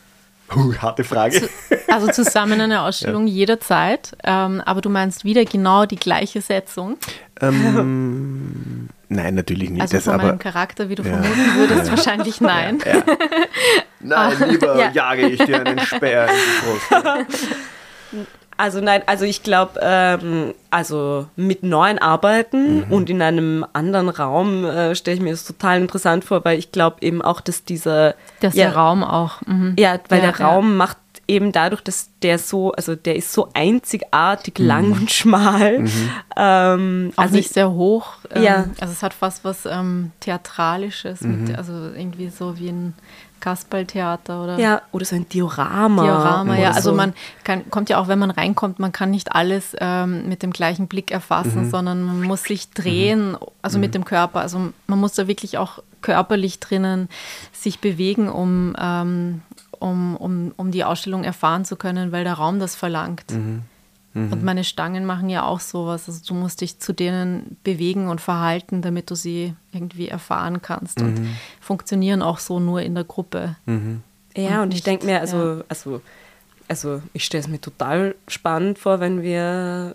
Harte Frage. Also zusammen eine Ausstellung jederzeit, aber du meinst wieder genau die gleiche Setzung? Nein, natürlich nicht. Also von meinem Charakter, wie du vermuten würdest, wahrscheinlich nein. Ja. Nein, lieber jage ich dir einen Speer in die Brust. Also nein, also ich glaube, also mit neuen Arbeiten und in einem anderen Raum stelle ich mir das total interessant vor, weil ich glaube eben auch, dass der Raum auch. Ja, weil der Raum macht eben dadurch, dass der so, also der ist so einzigartig lang und schmal. Auch also nicht sehr hoch. Ja. Also es hat fast was Theatralisches, also irgendwie so wie ein Kasperltheater oder so ein Diorama. Ja. Also so. man kommt ja auch, wenn man reinkommt, man kann nicht alles mit dem gleichen Blick erfassen, sondern man muss sich drehen, also mit dem Körper. Also man muss da wirklich auch körperlich drinnen sich bewegen, um die Ausstellung erfahren zu können, weil der Raum das verlangt. Und meine Stangen machen ja auch sowas. Also du musst dich zu denen bewegen und verhalten, damit du sie irgendwie erfahren kannst. Und funktionieren auch so nur in der Gruppe. Ja, und ich denke mir, also ich stelle es mir total spannend vor, wenn wir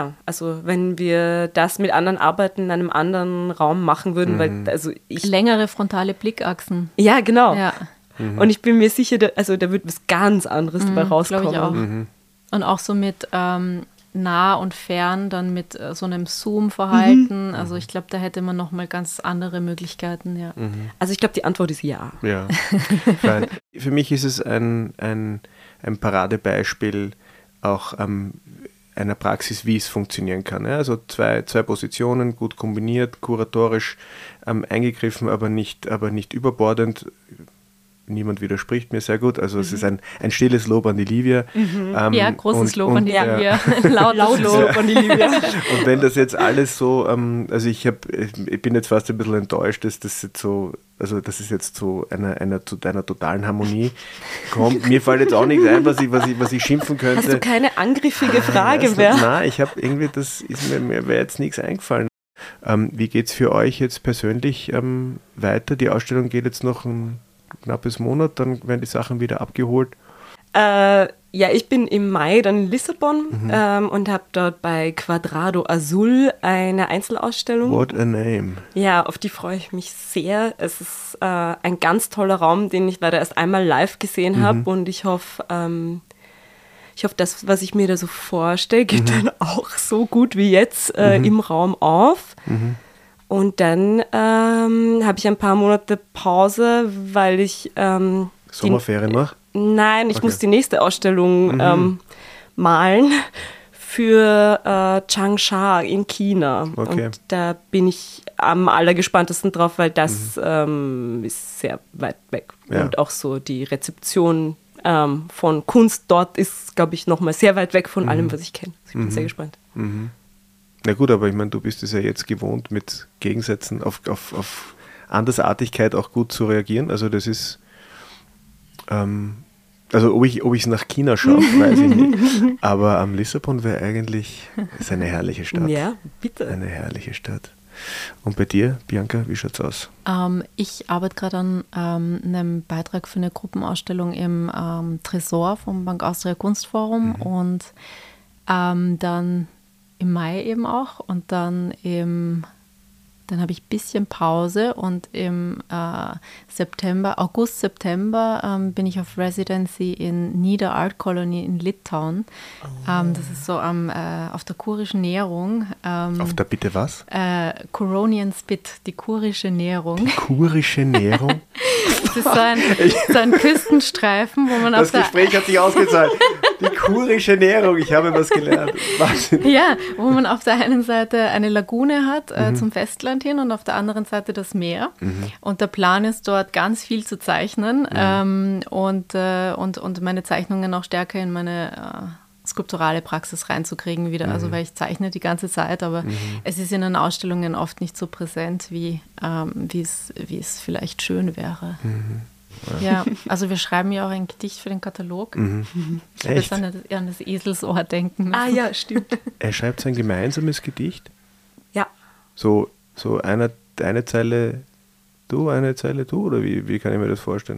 das mit anderen Arbeiten in einem anderen Raum machen würden, weil längere frontale Blickachsen. Ja, genau. Ja. Und ich bin mir sicher, da wird was ganz anderes dabei rauskommen. Glaube ich auch. Und auch so mit nah und fern, dann mit so einem Zoom-Verhalten. Also ich glaube, da hätte man nochmal ganz andere Möglichkeiten, ja. Also ich glaube, die Antwort ist ja. Ja. Für mich ist es ein Paradebeispiel auch einer Praxis, wie es funktionieren kann. Ja? Also zwei Positionen, gut kombiniert, kuratorisch eingegriffen, aber nicht überbordend. Niemand widerspricht mir, sehr gut. Also es ist ein stilles Lob an die Livia. Ja, großes Lob an die Livia. Lautes Lob an die Livia. Und wenn das jetzt alles so, also ich bin jetzt fast ein bisschen enttäuscht, dass das jetzt so, also dass es jetzt zu einer totalen Harmonie kommt. Mir fällt jetzt auch nichts ein, was ich schimpfen könnte. Hast du keine angriffige Frage mehr? Nein, ich habe irgendwie, mir wäre jetzt nichts eingefallen. Wie geht es für euch jetzt persönlich weiter? Die Ausstellung geht jetzt noch ein knappes Monat, dann werden die Sachen wieder abgeholt. Ich bin im Mai dann in Lissabon und habe dort bei Quadrado Azul eine Einzelausstellung. What a name. Ja, auf die freue ich mich sehr. Es ist ein ganz toller Raum, den ich leider erst einmal live gesehen habe und ich hoffe, das, was ich mir da so vorstelle, geht dann auch so gut wie jetzt im Raum auf. Und dann habe ich ein paar Monate Pause, weil ich Sommerferien mache? Nein, ich muss die nächste Ausstellung malen für Changsha in China. Okay. Und da bin ich am allergespanntesten drauf, weil das ist sehr weit weg. Ja. Und auch so die Rezeption von Kunst dort ist, glaube ich, nochmal sehr weit weg von allem, was ich kenne. Also ich bin sehr gespannt. Na gut, aber ich meine, du bist es ja jetzt gewohnt, mit Gegensätzen auf Andersartigkeit auch gut zu reagieren. Also das ist, also ob ich es nach China schaue, weiß ich nicht. Aber am Lissabon wäre eigentlich, ist eine herrliche Stadt. Ja, bitte. Eine herrliche Stadt. Und bei dir, Bianca, wie schaut's aus? Ich arbeite gerade an einem Beitrag für eine Gruppenausstellung im Tresor vom Bank Austria Kunstforum und dann im Mai eben auch und dann habe ich ein bisschen Pause und im August, September bin ich auf Residency in Nida Art Colony in Litauen. Das ist so auf der kurischen Näherung. Auf der bitte was? Curonian Spit, die kurische Näherung. Die kurische Näherung? Das ist so ein Küstenstreifen, wo man das Gespräch hat sich ausgezahlt. Die kurische Näherung, ich habe was gelernt. Wahnsinn. Ja, wo man auf der einen Seite eine Lagune hat zum Festland hin und auf der anderen Seite das Meer. Und der Plan ist dort ganz viel zu zeichnen und meine Zeichnungen auch stärker in meine skulpturale Praxis reinzukriegen wieder. Also weil ich zeichne die ganze Zeit, aber es ist in den Ausstellungen oft nicht so präsent, wie es vielleicht schön wäre. Ja, also wir schreiben ja auch ein Gedicht für den Katalog. Ich habe jetzt an das Eselsohr denken müssen. Ah ja, stimmt. Er schreibt sein gemeinsames Gedicht? Ja. So eine Zeile du, eine Zeile du? Oder wie kann ich mir das vorstellen?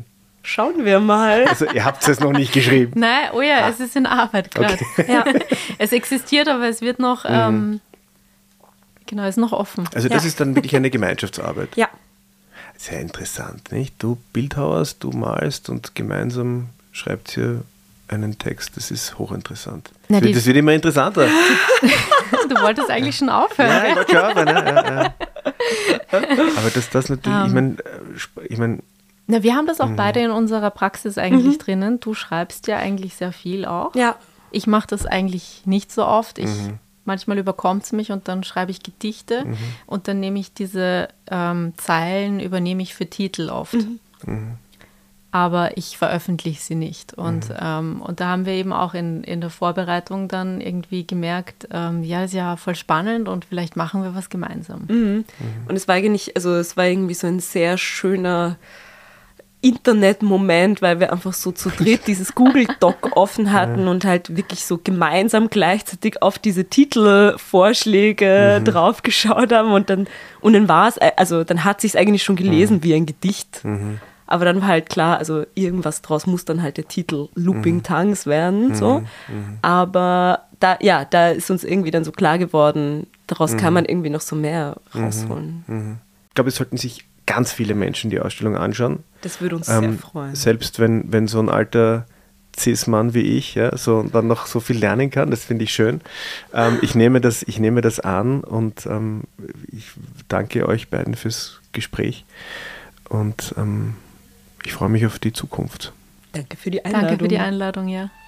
Schauen wir mal. Also ihr habt es noch nicht geschrieben. Nein, oh ja, es ist in Arbeit gerade. Okay. Ja. Es existiert, aber es wird noch, ist noch offen. Also das ist dann wirklich eine Gemeinschaftsarbeit. Ja. Sehr interessant, nicht? Du bildhauerst, du malst und gemeinsam schreibt ihr einen Text. Das ist hochinteressant. Na, das wird immer interessanter. Du wolltest eigentlich schon aufhören. Ja, ich wollte schon aufhören. Ja. Aber das natürlich, ich meine, na, wir haben das auch beide in unserer Praxis eigentlich drinnen. Du schreibst ja eigentlich sehr viel auch. Ja. Ich mache das eigentlich nicht so oft. Manchmal überkommt es mich und dann schreibe ich Gedichte und dann nehme ich diese Zeilen, übernehme ich für Titel oft. Aber ich veröffentliche sie nicht. Und da haben wir eben auch in der Vorbereitung dann irgendwie gemerkt, ist ja voll spannend und vielleicht machen wir was gemeinsam. Und es war eigentlich, es war irgendwie so ein sehr schöner Internet-Moment, weil wir einfach so zu dritt dieses Google-Doc offen hatten und halt wirklich so gemeinsam gleichzeitig auf diese Titelvorschläge draufgeschaut haben und dann war es, dann hat sich es eigentlich schon gelesen wie ein Gedicht. Aber dann war halt klar, irgendwas draus muss dann halt der Titel Looping Tongues werden, so. Aber da ist uns irgendwie dann so klar geworden, daraus kann man irgendwie noch so mehr rausholen. Ich glaube, es sollten sich ganz viele Menschen die Ausstellung anschauen. Das würde uns sehr freuen. Selbst wenn so ein alter Cis-Mann wie ich dann noch so viel lernen kann, das finde ich schön. Ich nehme das an und ich danke euch beiden fürs Gespräch und ich freue mich auf die Zukunft. Danke für die Einladung. Danke für die Einladung, ja.